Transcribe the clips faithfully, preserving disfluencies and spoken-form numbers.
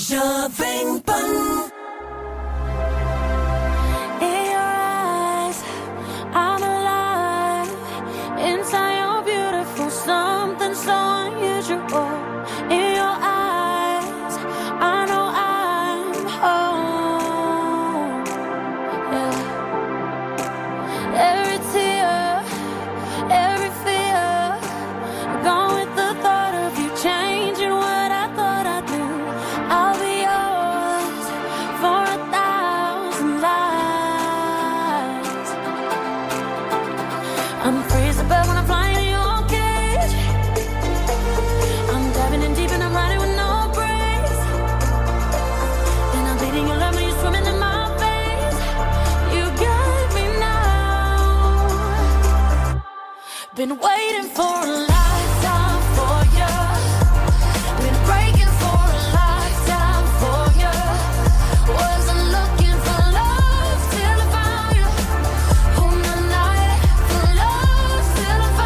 Jovem Pan. In your eyes, I'm alive. Inside you're beautiful, something so unusual. In your eyes, I know I'm home. Yeah. Every tear, every fear, gone with the thought of you changing what I thought I knew. I'll be yours for a thousand lives. I'm free as a bird when I'm flying in your cage. I'm diving in deep and I'm riding with no brakes. And I'm bleeding your love when you're swimming in my veins. You got me now. Been waiting for a lifetime for you. Been breaking for a lifetime for you. Wasn't looking for love till I found you. On the night for love till I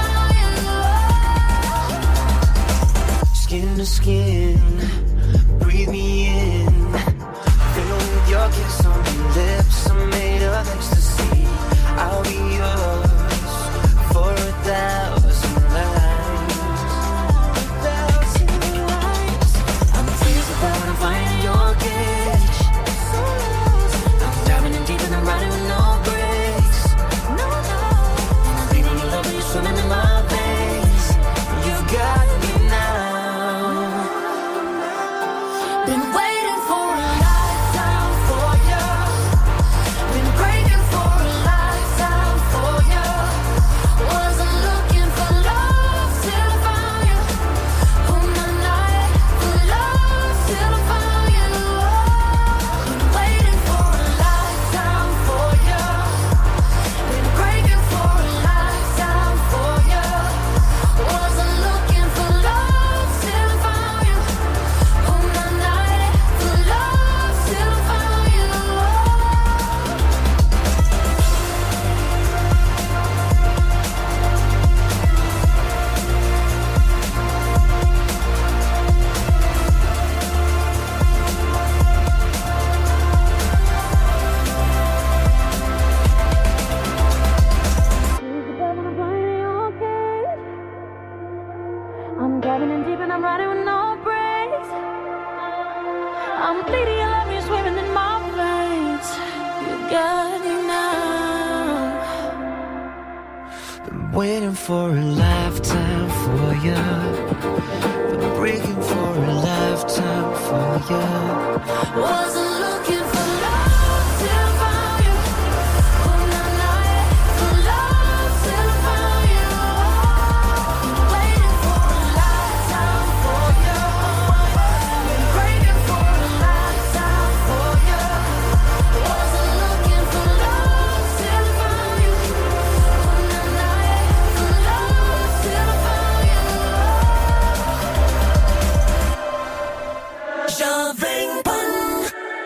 found you. Skin to skin, breathe me in. Fill with your kiss on your lips. I'm made of ecstasy. I'll be yours for a thousand lives. Thousand lives. I'm free as a bird when I'm flying in your cage. I'm diving in deep and I'm riding with no brakes. No, no. And I'm bleeding your love when you're swimming in my veins. You've got me now. Been waiting for a lifetime for you. Been breaking for a lifetime for you. Wasn't looking for love till I found you. On the night for love till I found you. Been waiting for a lifetime for you. Been breaking for a lifetime for you. Wasn't looking for love till I found you. On the night for love till I found you. I'm diving in deep and I'm riding with no brakes. I'm bleeding your love, you're swimming in my veins. You got me now. Been waiting for a lifetime for you. Been breaking for a lifetime for you. Wasn't looking for love till I found you. On the night for love till I found you. Been waiting for a lifetime for you. Been breaking for a lifetime for you. Wasn't looking for love till I found you. On the night for love till I found you. Jovem Pan.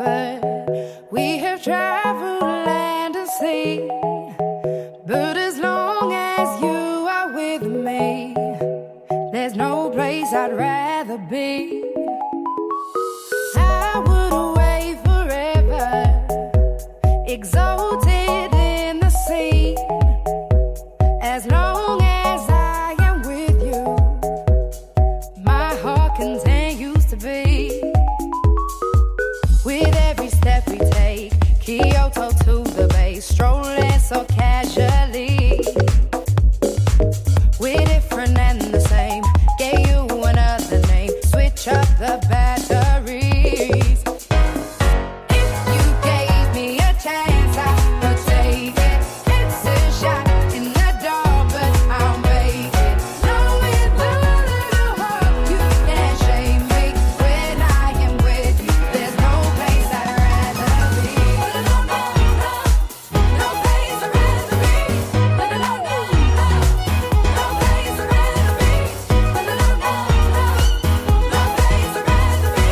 forever. We have traveled land and sea, but as long as you are with me, there's no place I'd rather be. I would away forever, exalted in the sea, as long as I am with you, my heart continues to beat. With every step we take, Kyoto to the bay, strolling so casually. We're different and the same, gave you another name, switch up the batteries. If you gave me a chance, I would take it. It's a shot in the dark, but I'll make it. Knowing the little heart, you can't shame me. When I am with you, there's no place I'd rather be. No, no, no, no place I'd rather be. No, no, no, no, no place I'd rather be. No, no, no, no, no place I'd rather be.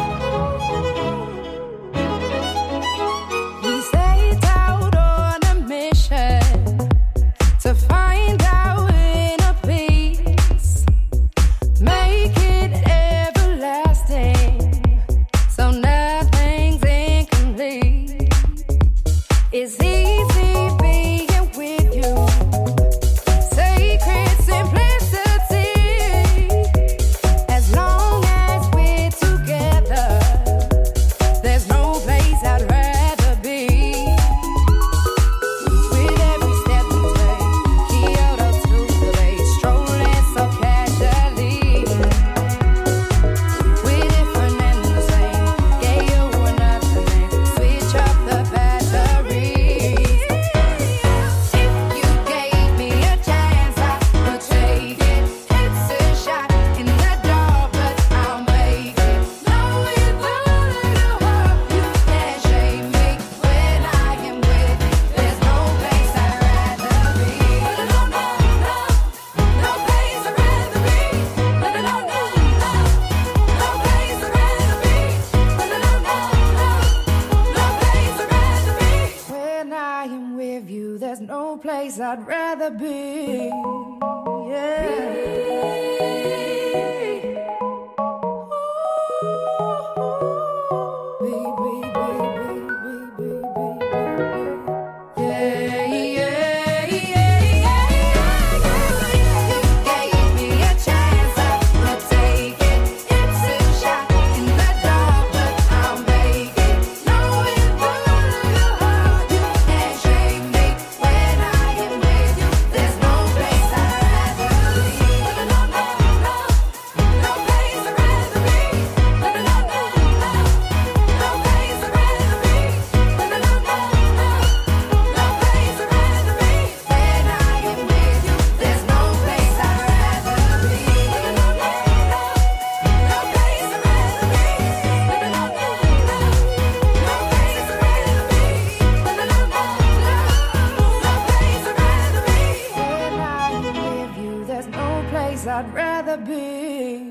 We set out on a mission to find our inner peace, make it everlasting, so nothing's incomplete. It's easy being with you, sacred simplicity. As long as we're together, there's no place I'd rather be. With every step we take, Kyoto to the bay, strolling so casually. We're different and the same, gave you another name, switch up the batteries. If you gave me a chance, I would take it. It's a shot in the dark, but I'll make it. Knowing the little heart, you can't shame me. When I am with you, there's no place I'd rather be. No, no, no, no, no place I'd rather be. No, no, no, no, no place I'd rather be. No, no, no, no, no place I'd rather be. When I am with you, there's no place I'd rather be. Yeah. I'd rather be.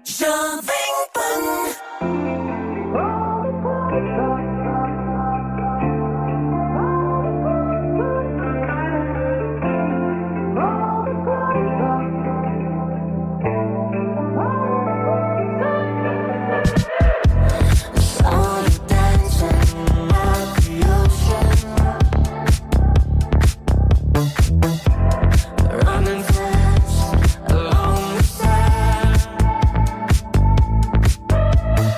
Running fast along the sand.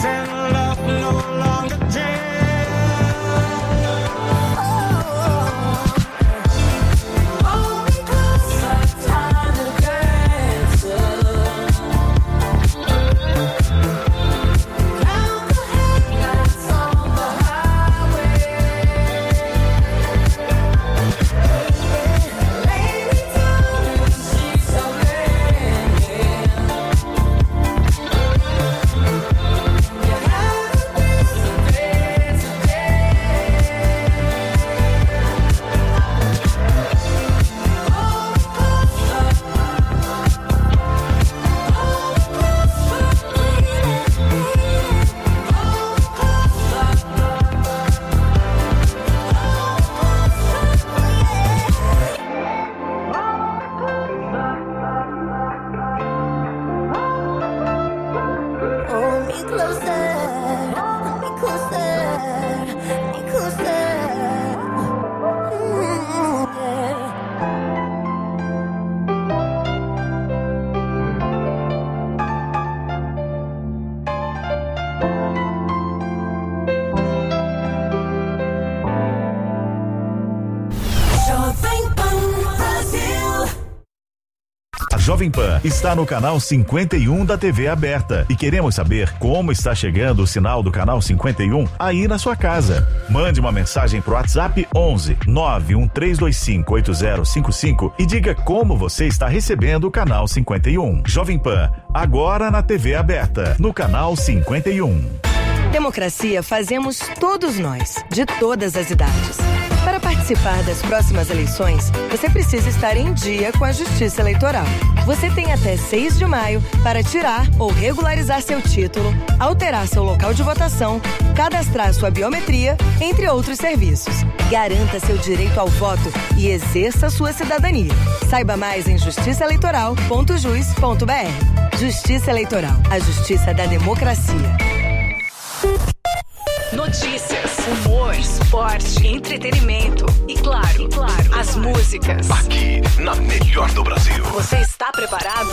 and love no longer jail. Hold me close, like tiny dances. Count the headlights on the highway. Lay me down in the sheets of rain. You have to miss a day today. Hold me closer. Hold me closer, baby. Hold me closer. Hold me closer, hold me closer, me closer. Mm, yeah. Jovem Pan Brasil. A Jovem Pan está no canal cinquenta e um da T V aberta e queremos saber como está chegando o sinal do canal cinquenta e um aí na sua casa. Mande uma mensagem pro WhatsApp onze nove um três dois cinco oito zero cinco cinco e diga como você está recebendo o canal cinquenta e um. Jovem Pan, agora na T V aberta, no canal cinquenta e um. Democracia fazemos todos nós, de todas as idades. Para participar das próximas eleições, você precisa estar em dia com a Justiça Eleitoral. Você tem até seis de maio para tirar ou regularizar seu título, alterar seu local de votação, cadastrar sua biometria, entre outros serviços. Garanta seu direito ao voto e exerça sua cidadania. Saiba mais em justiça eleitoral ponto jus ponto br. Justiça Eleitoral, a justiça da democracia. Notícias, humor, esporte, entretenimento e claro, e claro, as músicas. Aqui, na melhor do Brasil. Você está preparado?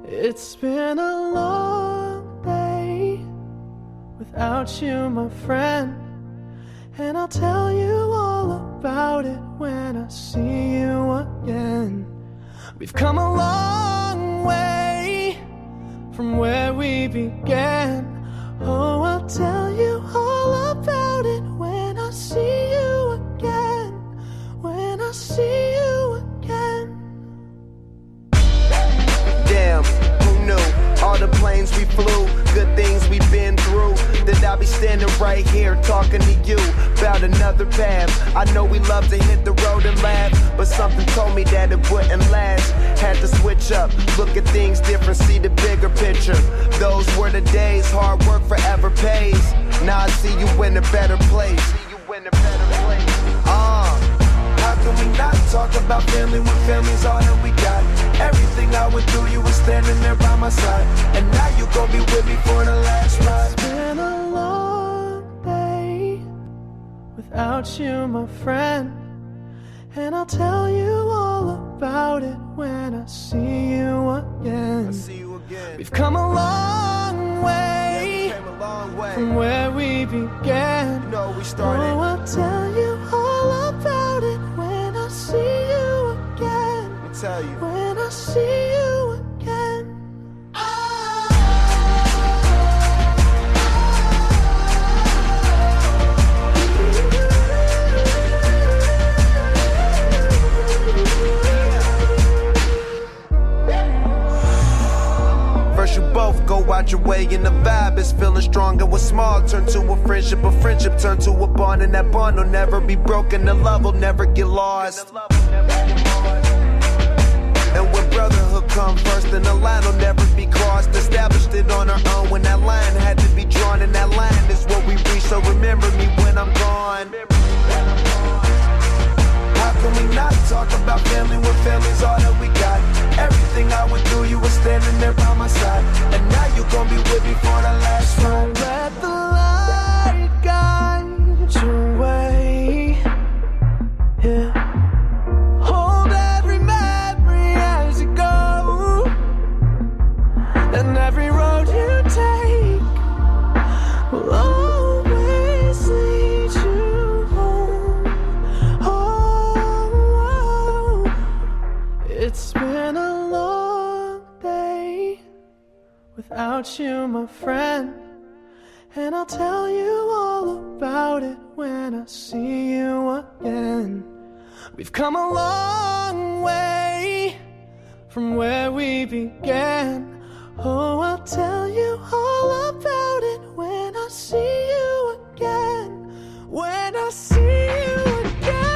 It's been a long day without you, my friend, and I'll tell you all about it when I see you again. We've come a long way from where we began. Oh, I'll tell you all about it when I see you again. When I see you again. Damn, who knew? All the planes we flew, good things we've been through. That I'll be standing right here talking to you about another path. I know we love to hit the road and laugh, but something told me that it wouldn't last. Had to switch up, look at things different, see the bigger picture. Those were the days, hard work forever pays. Now I see you in a better place. See you in a better place. Ah. Uh. How can we not talk about family when family's all that we got? Everything I went through, you were standing there by my side, and now you gon' be with me for the last ride. It's been a long day without you, my friend, and I'll tell you all about it when I see you again. I see you again. We've come a long way, yeah, we came a long way from where we began. You know we started. Oh, I'll tell you all about it when I see you again. Let me tell you. When I see you again. First you both go out your way and the vibe is feeling strong. And what's small turn to a friendship, a friendship turn to a bond, and that bond will never be broken, the love will never get lost. And when brotherhood come first, then the line will never be crossed. Established it on our own when that line had to be drawn, and that line is what we reach, so remember me when I'm gone. How can we not talk about family when family's all that we got? Everything I went through, you were standing there by my side, and now you gon' be with me for the last ride. Let the light guide your way. Yeah. Hold every memory as you go, and every road you take will always lead you home. Oh, it's been a long day without you, my friend, and I'll tell you all about it when I see you again. We've come a long way from where we began. Oh, I'll tell you all about it when I see you again. When I see you again.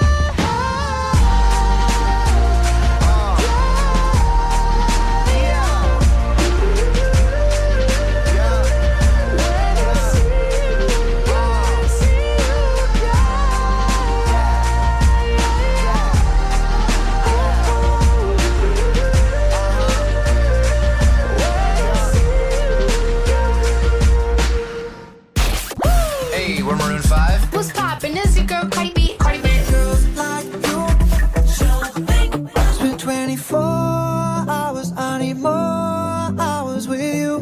What's poppin'? Is your girl Cardi B? Cardi B. Girls like you. It's been twenty-four hours. I need more hours with you.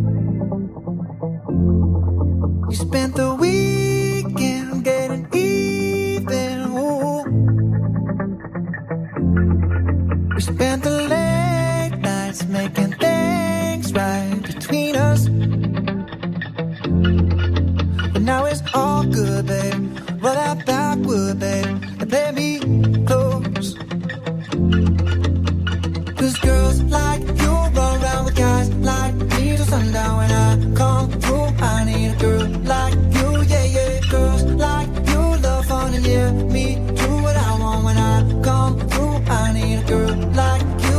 You spent the weekend getting even. Ooh. We spent the late nights making things right between us. But now it's all good, babe. Roll that backward, babe, and play me close. Cause girls like you run around with guys like me till sundown. When I come through, I need a girl like you, yeah, yeah. Girls like you love fun and yeah, me do what I want. When I come through, I need a girl like you.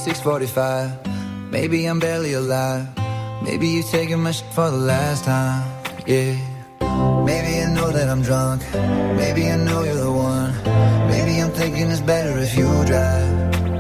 six forty-five. Maybe I'm barely alive. Maybe you taking my shit for the last time. Yeah. Maybe I know that I'm drunk. Maybe I know you're the one. Maybe I'm thinking it's better if you drive.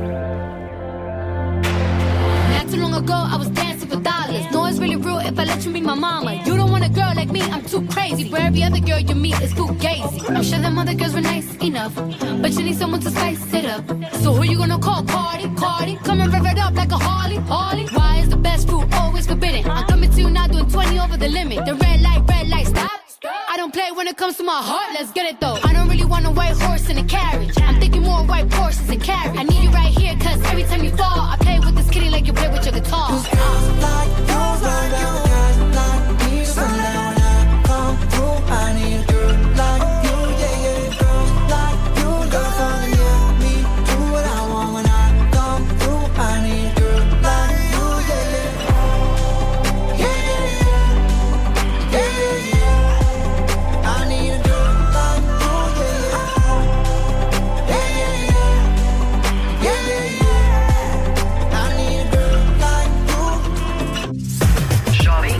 Not too long ago, I was dancing for dollars. No, it's really real if I let you meet my mama. You don't want a girl like me, I'm too crazy. Where every other girl you meet is too gazy. I'm sure them other girls were nice enough, but you need someone to spice it up. So who you gonna call? Cardi, Cardi. Come and rev it up like a Harley, Harley. Why is the best fruit always forbidden? I'm coming to you now doing twenty over the limit. The red light, red light, stop. I don't play when it comes to my heart, let's get it though. I don't really want a white horse in a carriage. I'm thinking more white horses and carriage. I need you right here, cause every time you fall, I play with this kitty like you play with your guitar. Cause girls like you, like you, guys like me. So now when I come through, I need a girl like you, yeah, yeah. Girls like you, girls only let me do what I want when I come through. I need a girl like you, yeah, yeah. Yeah, yeah, yeah. Yeah, yeah, yeah. I need a girl like you, yeah, yeah. Yeah, yeah, yeah. Yeah, yeah, yeah. I need a girl like you. Jovem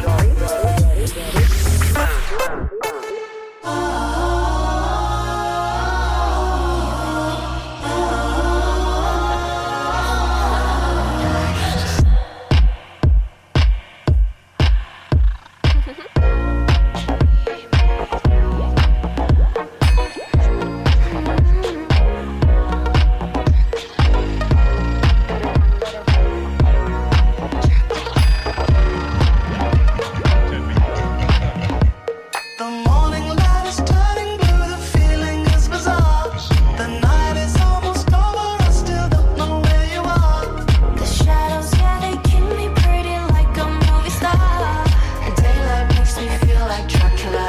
The morning light is turning blue, the feeling is bizarre. The night is almost over, I still don't know where you are. The shadows, yeah, they keep me pretty like a movie star. And daylight makes me feel like Dracula.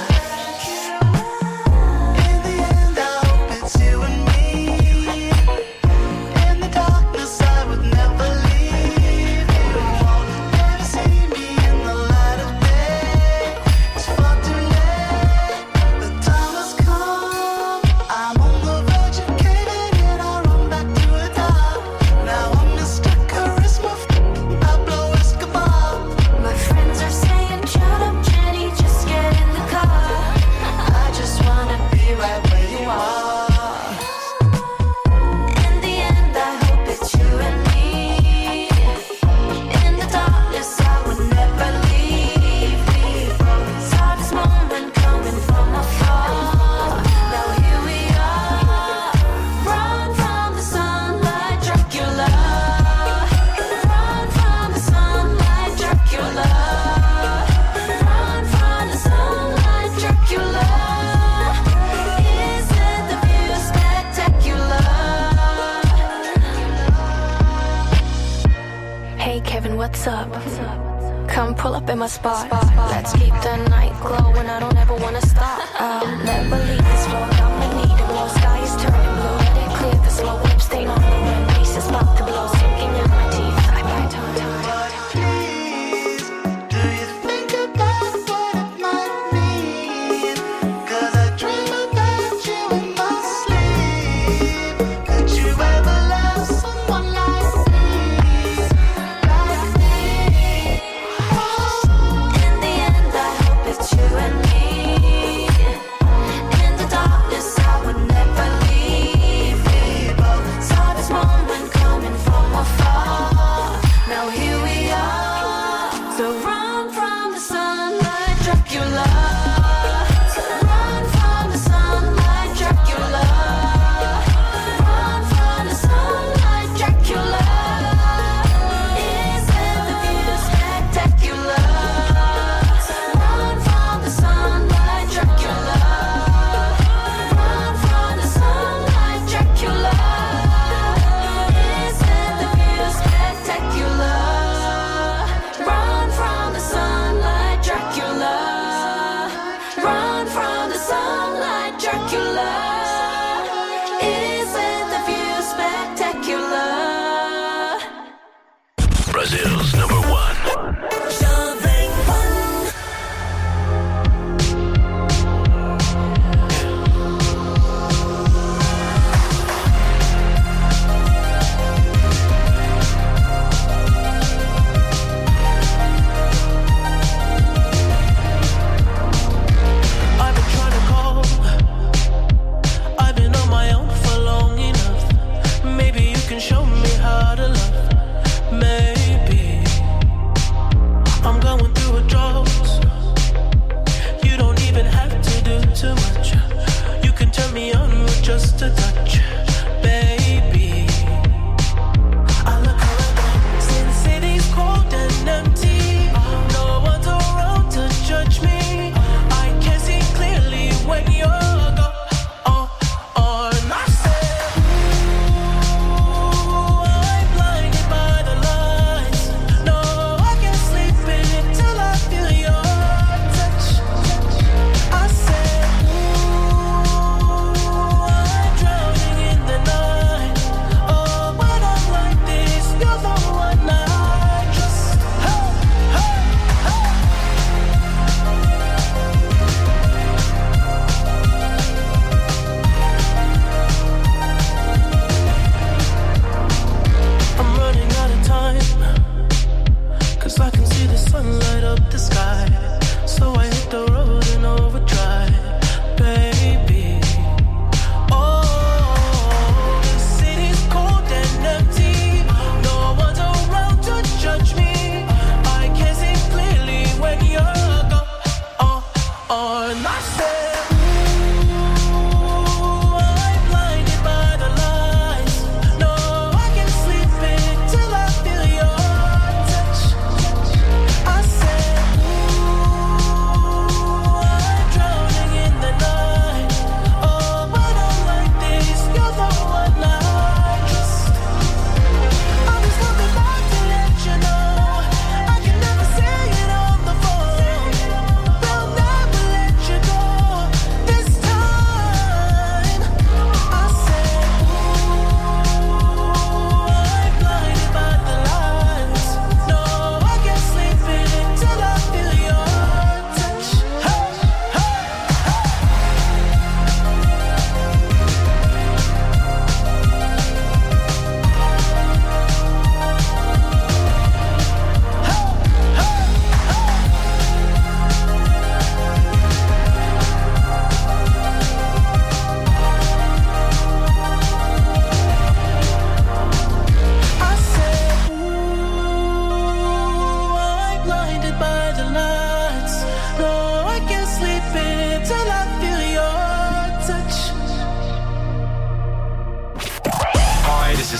In the end, I hope it's you and me. In the darkness, I would never leave. You won't ever see me in the light of day. It's far too late, the time has come. I'm on the verge of caving in, I run back to the top. Now I'm Mister Charisma, Pablo Escobar. My friends are saying, shut up, Jenny, just get in the car. I just wanna be right where you are. In the end, I hope it's you and me. In the darkness, I would never leave. Saw this moment coming from afar. Now here we are. Run from the sunlight, Dracula. Run from the sunlight, Dracula. Run from the sunlight, Dracula. Isn't the view spectacular? Hey Kevin, what's up? Come pull up in my spot. Let's keep the night glowing. I don't ever wanna stop. I'll never leave this floor. I'ma need it. More sky is turning blue. Let it clear. The slow wave stain on the wind. Breeze is about to blow. Sinking in my teeth. I bite on time. Please, do you think about what it might mean? 'Cause I dream about you in my sleep. Could you ever love someone like me? Like me? In the end, I hope it's you and me.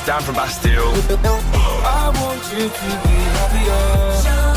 us down from Bastille. I want you to be happier.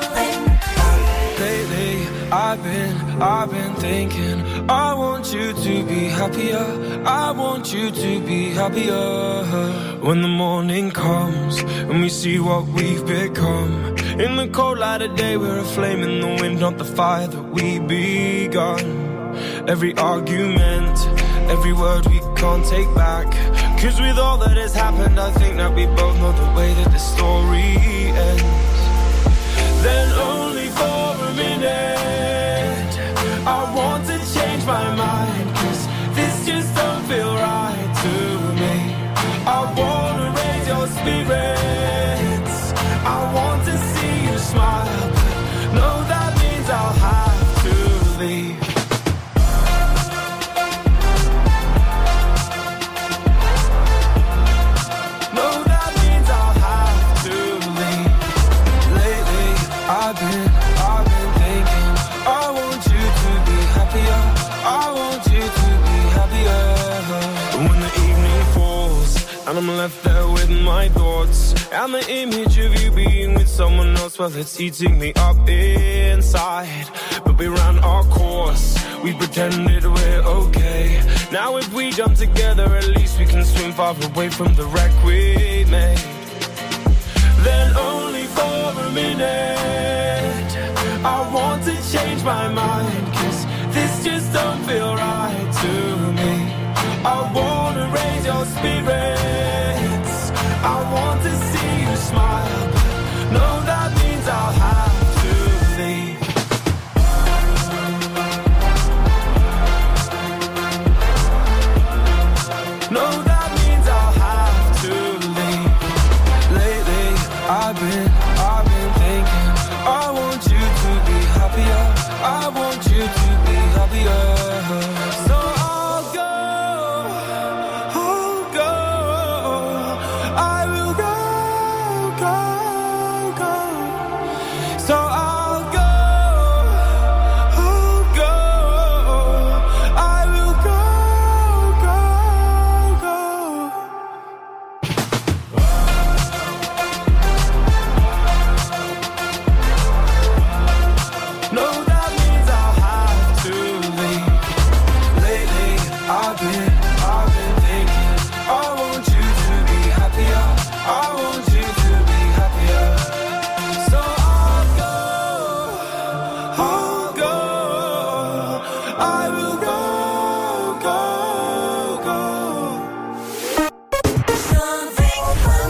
Lately, I've been, I've been thinking, I want you to be happier. I want you to be happier. When the morning comes and we see what we've become, in the cold light of day we're a flame in the wind, not the fire that we begun. Every argument, every word we can't take back, 'cause with all that has happened I think that we both know the way that the story ends. Then only for a minute I want to change my mind, 'cause this just don't feel right to me. I wanna raise your spirits, I want to see you smile, but no, that means I'll have to leave. No, that means I'll have to leave. Lately, I've been, I've been thinking, I want you to be happier. I want you to be happier. When the evening falls and I'm left there with my thoughts, and the image of you being with someone else, well, it's eating me up inside. But we ran our course, we pretended we're okay. Now if we jump together, at least we can swim far away from the wreck we made. Then only for a minute I want to change my mind, 'cause this just don't feel right to me. I wanna raise your spirits, I want to see you smile, but no, that means I'll have to leave. No, that means I'll have to leave. Lately, I've been, I've been thinking, I want you to be happier. I want you to be happier. So I'll go, I'll go, I will go, go, go. So I'll go, I'll go, I will go, go, go. No, that means I'll have to leave. Lately, I've been, I've been thinking, I want you to be happier. I want you to be happier. So I'll go, I'll go, I will go, go, go. Something fun.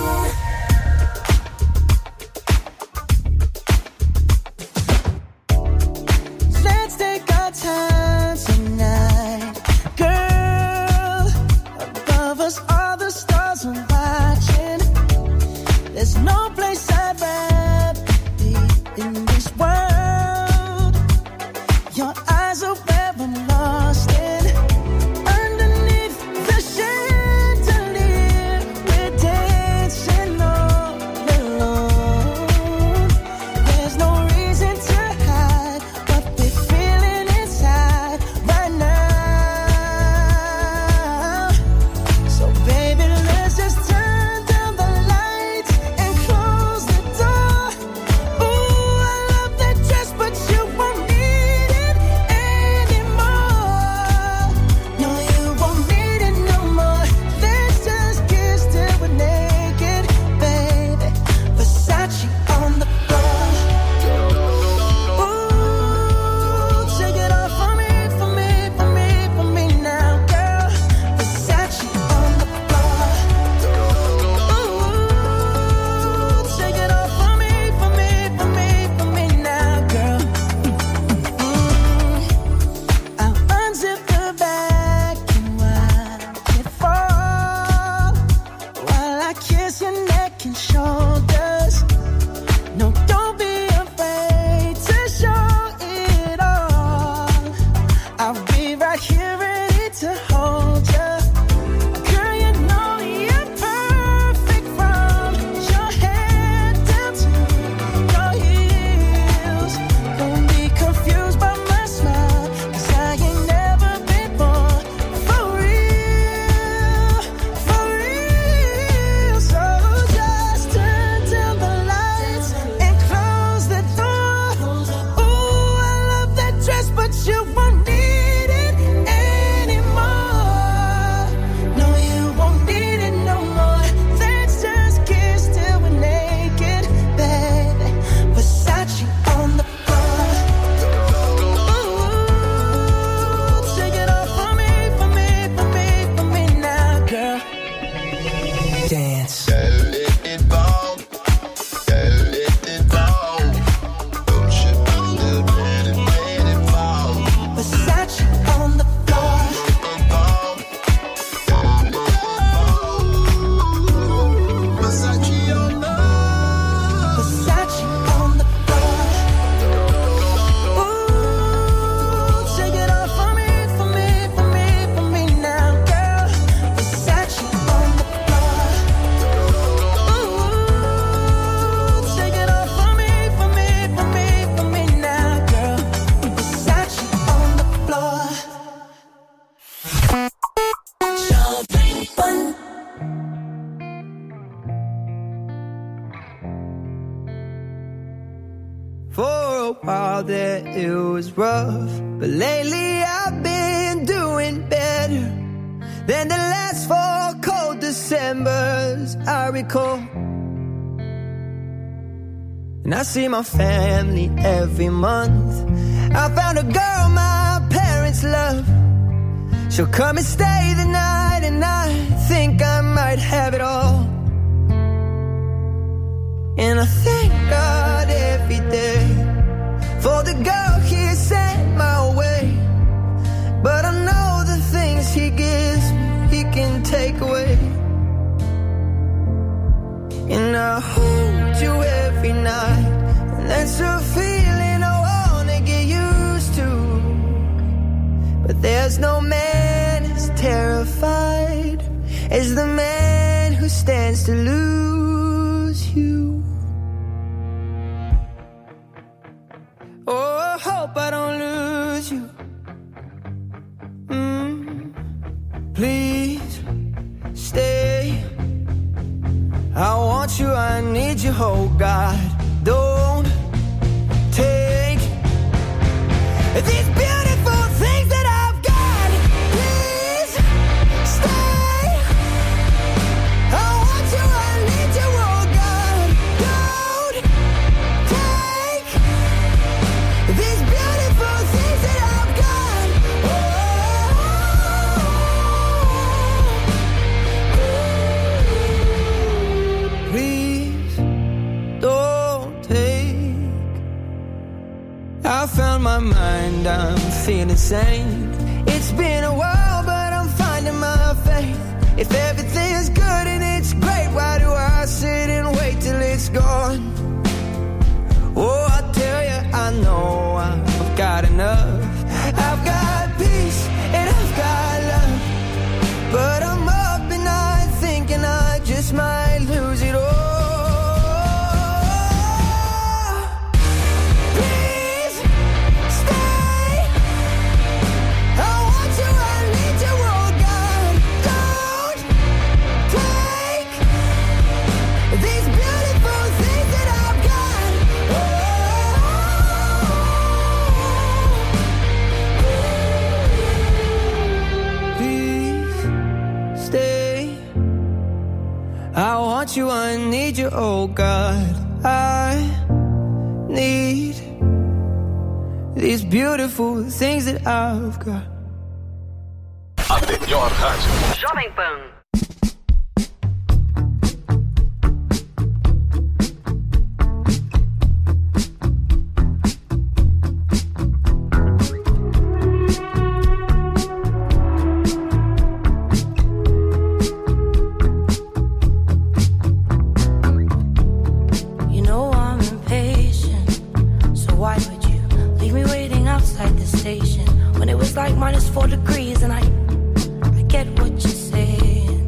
Let's take our time tonight, girl. Above us, all the stars are watching. There's no place I'd rather be in this world. Your eyes are where I'm lost in. Underneath the chandelier, we're dancing all alone. There's no reason to hide what we're feeling inside right now. So baby, let's just turn down the lights and close the door. Ooh, I love that dress, but you won't need it anymore. No, you won't need it no more. Let's just kiss till we're naked, baby. Versace on the floor. Ooh, take it off for me, for me, for me, for me now, girl. Versace on the floor. Ooh, take it off for me, for me, for me, for me now, girl. Mm. I'll unzip the back and watch it fall while I kiss your neck and shoulders. No, don't be afraid to show it all. I'll be right here ready to hold you. Girl, you know you're perfect from your head down to your heels. Don't be confused by my smile, 'cause I ain't never been born for real, for real. while there it was rough. But lately I've been doing better than the last four cold Decembers I recall. And I see my family every month. I found a girl my parents love. She'll come and stay the night, and I think I might have it all. And I thank God every day for the girl He sent my way. But I know the things He gives me, He can take away. And I hold you every night, and that's a feeling I wanna get used to. But there's no man as terrified as the man who stands to lose you. Oh, I hope I don't lose you. Mm. Please stay. I want you, I need you, oh God. Don't take these beautiful things that I've got. Please stay. I want you, I need you, oh God. Don't take these beautiful things that I've got. Oh, please don't take. I found my mind, I'm feeling sane. It's been a while, but I'm finding my faith. If everything's good and it's great, why do I sit and wait till it's gone? Oh, I tell you, I know I've got enough. I've got peace and I've got love. But I'm up at night thinking I just might lose it all. Please stay. I want you, I need you, oh God. Don't take these beautiful things that I've got. Please stay. I want you, I need you, oh God. I need these beautiful things that I've got. A melhor rádio. Jovem Pan. You know I'm impatient, so why would you leave me waiting outside the station when it was like minus four degrees? And I, I get what you're saying.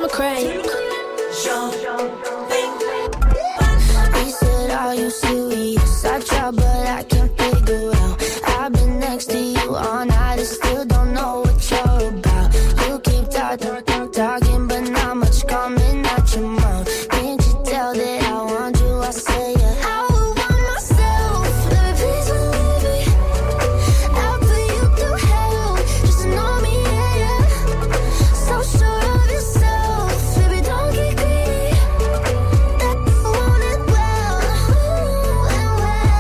a crank. He said, are you serious? I tried, but I can't figure out. I've been next to you all night and still don't know what you're about. You keep talking, talking, but not much coming out your mouth. Can't you tell that I want you? I say yeah. I would want myself, baby, please believe me. I'll put you through hell, just to know me, yeah, yeah. So sure of yourself, baby, don't get greedy. That I want it well, ooh, and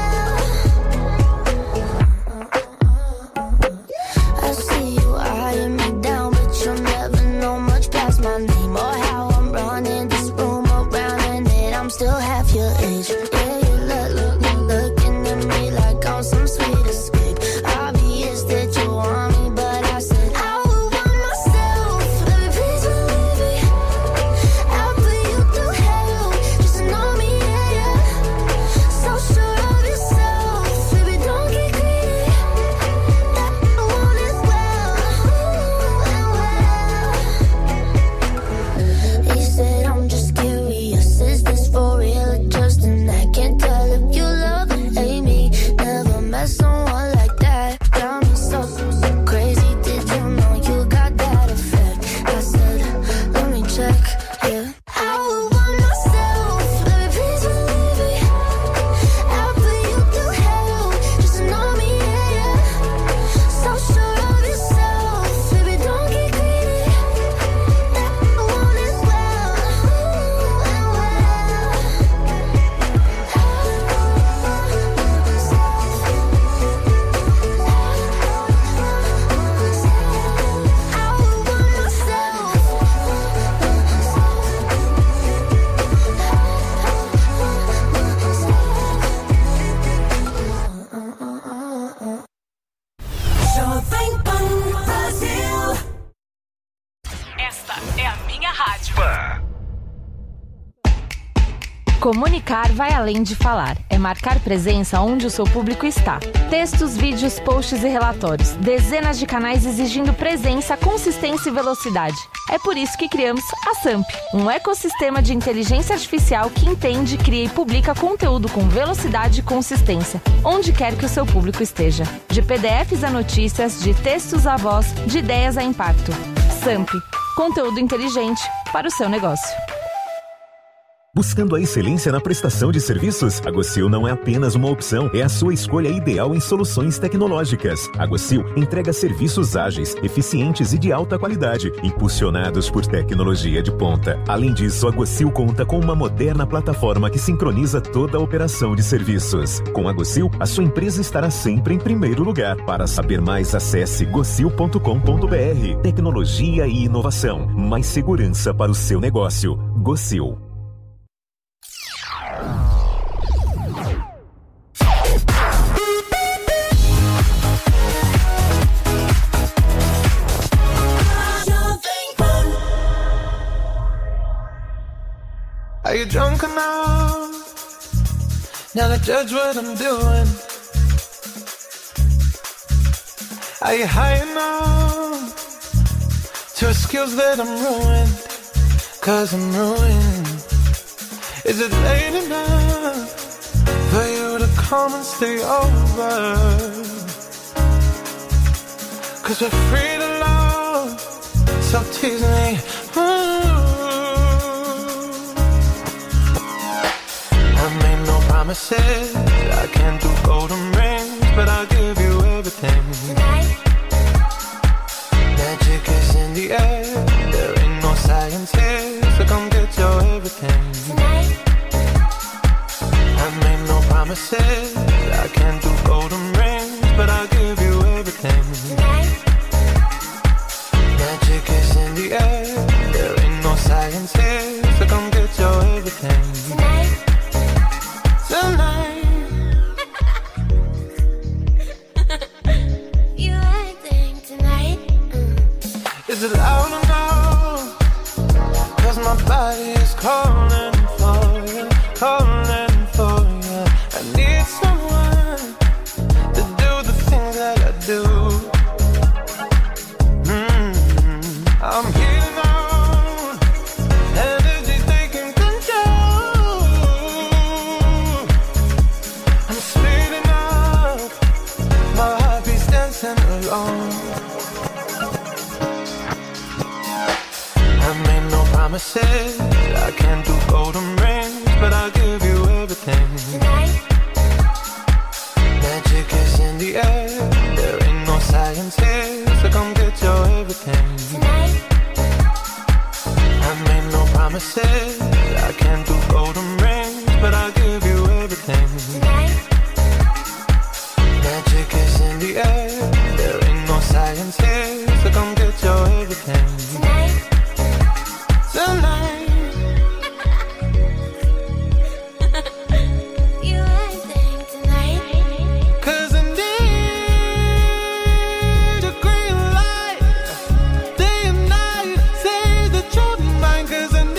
well. I see you eyeing me down, but you'll never know much past my name or how I'm running this room around, and that I'm still half your age. Yeah, you look, look, look, looking at me like I'm some sweet escape. Obvious that you want me, but I said I would want myself, baby, please believe me. I'll put you through hell, just to know me, yeah, yeah. So sure of yourself, baby, don't get greedy. That I want it well, ooh, and well. He said, I'm just curious, is this for real or just an act? Can't tell if you love or hate me. Never met someone like that. Got me so, so crazy. Did you know you got that effect? I said, let me check, yeah. I would want myself, baby, please believe me. I'll put you through hell, just to know me, yeah, yeah. So sure of yourself, baby, don't get greedy. That I want it well, ooh, and Jovem Pan Brasil. Esta é a minha rádio. Comunicar vai além de falar. É marcar presença onde o seu público está. Textos, vídeos, posts e relatórios. Dezenas de canais exigindo presença, consistência e velocidade. É por isso que criamos a Samp, um ecossistema de inteligência artificial que entende, cria e publica conteúdo com velocidade e consistência, onde quer que o seu público esteja. De P D Fs a notícias, de textos a voz, de ideias a impacto. Samp, conteúdo inteligente para o seu negócio. Buscando a excelência na prestação de serviços? A Gocil não é apenas uma opção, é a sua escolha ideal em soluções tecnológicas. A Gocil entrega serviços ágeis, eficientes e de alta qualidade, impulsionados por tecnologia de ponta. Além disso, a Gocil conta com uma moderna plataforma que sincroniza toda a operação de serviços. Com a Gocil, a sua empresa estará sempre em primeiro lugar. Para saber mais, acesse gocil ponto com ponto br. Tecnologia e inovação. Mais segurança para o seu negócio. Gocil. Are you drunk enough now to judge what I'm doing? Are you high enough to excuse that I'm ruined? Cause I'm ruined. Is it late enough for you to come and stay over? Cause we're free to love, so tease me. Ooh. I made no promises, I can't do golden rings, but I'll give you everything. Tonight. Magic is in the air, there ain't no science here, so come get your everything. Tonight. I made no promises, I can't do golden rings, but I'll give you everything. Tonight. Magic is in the air, there ain't no science here, so come get your everything. Tonight. Tonight. You acting tonight? Mm. Is it loud enough? Cause my body is calling for you, calling for you. I need someone to do the things that I do. Mm-hmm. I'm here now, I made no promises, I can't do golden rings, but I'll give you everything. Tonight. Magic is in the air, there ain't no science here, so come get your everything. Tonight. I made no promises, I can't do golden rings, but I'll give you everything. Tonight. Magic is in the air, there ain't no science here, so come get your everything. Tonight. Tonight. You everything tonight. 'Cause I need a green light, day and night, say that you're mine. 'Cause I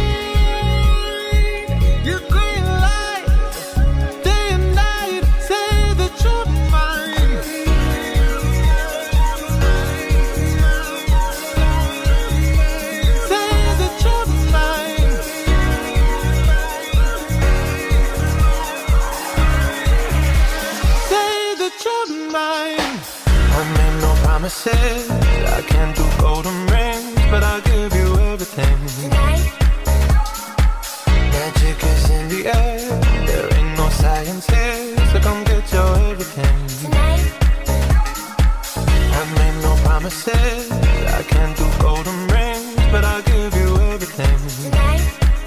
need your green light, day and night, say that you're mine. Say that you're mine. Say that you're mine. I made no promises, I can't do golden rings, but I'll give you everything. Tonight. Magic is in the air, there ain't no science here, so come get your everything. Tonight. I made no promises, I can't do golden rings, but I'll give you everything. Tonight.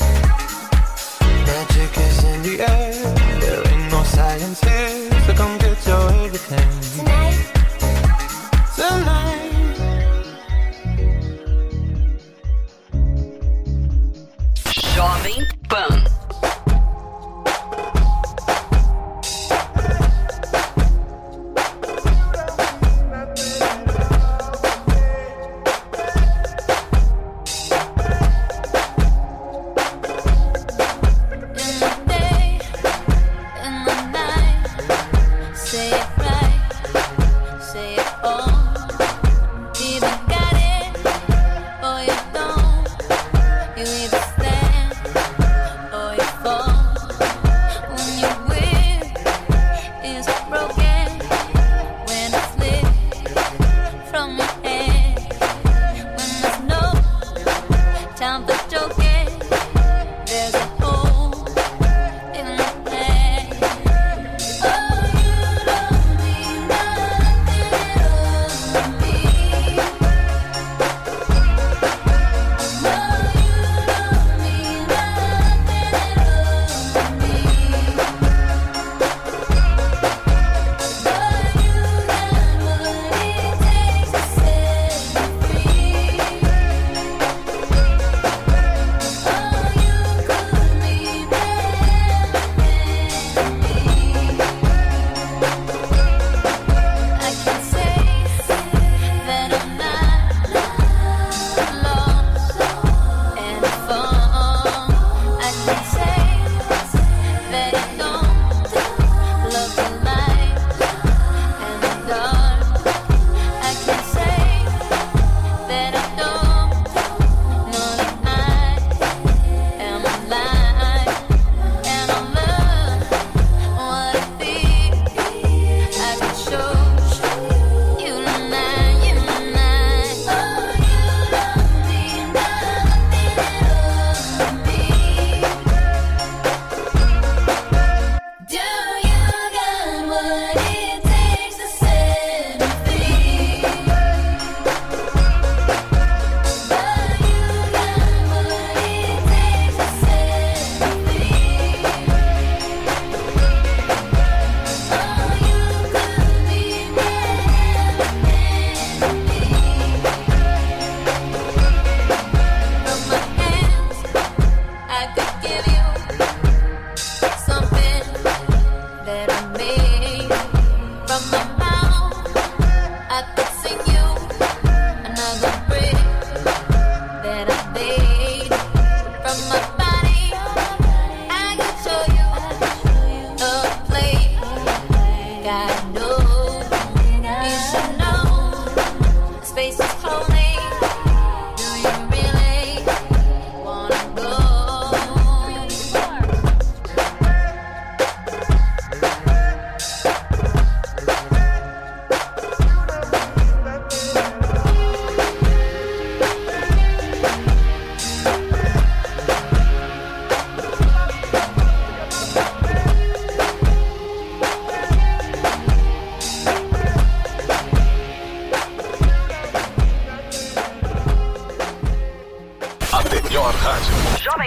Magic is in the air, there ain't no science here, so come get your everything. Tonight. Tonight. Jovem Pan.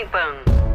Pan.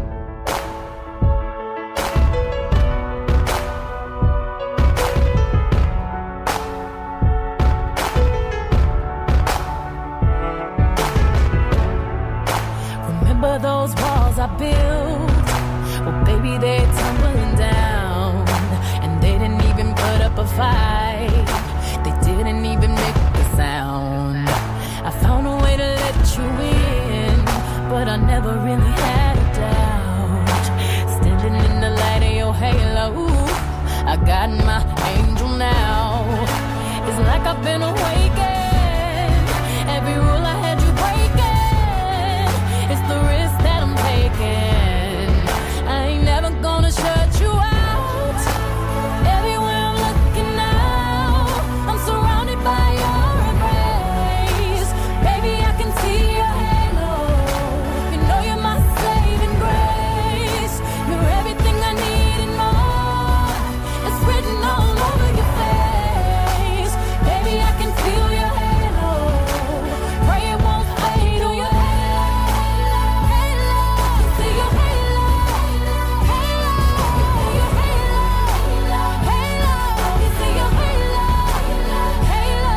Remember those walls I built? Well, baby, they're tumbling down. And they didn't even put up a fight. They didn't even make a sound. I found a way to let you in, but I never really had a doubt. Standing in the light of your halo, I got my angel now. It's like I've been awakened. Every rule I had you breaking. It's the risk that I'm taking. I ain't never gonna shut you out. Everywhere I'm looking now, I'm surrounded by your embrace. Baby, I can see your halo. You know you're my saving grace. You're everything I need and more. It's written all over your face. Baby, I can feel your halo. Pray it won't fade. Oh, your halo, halo. See your halo, halo. Your halo, halo. You see your halo, halo.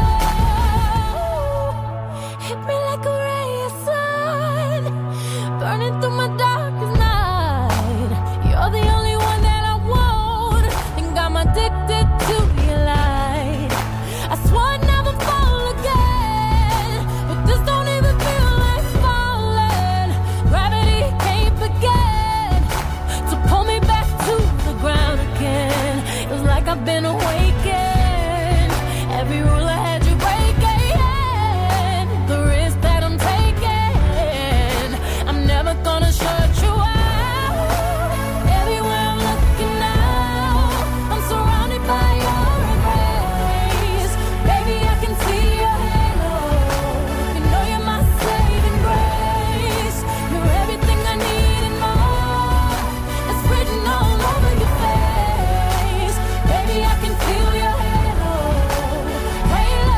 Hit me like a ray of sun, burning through my darkest night. You're the only one that I want, think I'm addicted to your light. I swore I'd never fall again, but this don't even feel like falling. Gravity can't begin to pull me back to the ground again. It's like I've been awakened. Every rule I had you breaking. The risk that I'm taking, I'm never gonna shut you out. Everywhere I'm looking now, I'm surrounded by your embrace. Baby, I can see your halo. You know you're my saving grace. You're everything I need and more. It's written all over your face. Baby, I can feel your halo. Halo.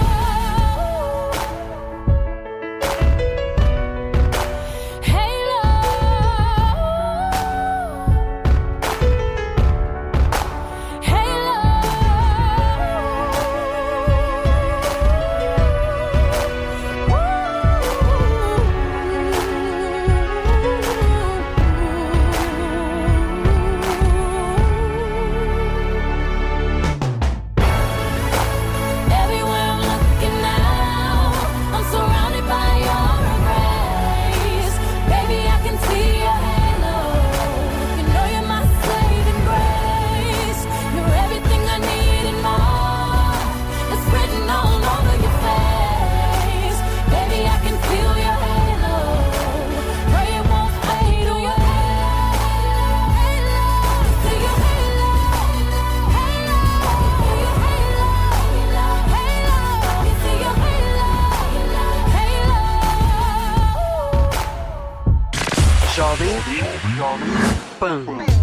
Everywhere I'm looking now, I'm surrounded by your embrace. Baby, I can see your halo. You know you're my saving grace. You're everything I need and more. It's written all over your face. Baby, I can feel your halo. Pray it won't fade. Oh, your halo, halo. See your halo, halo. Your halo, halo. You see your halo, halo. Jovem Pan.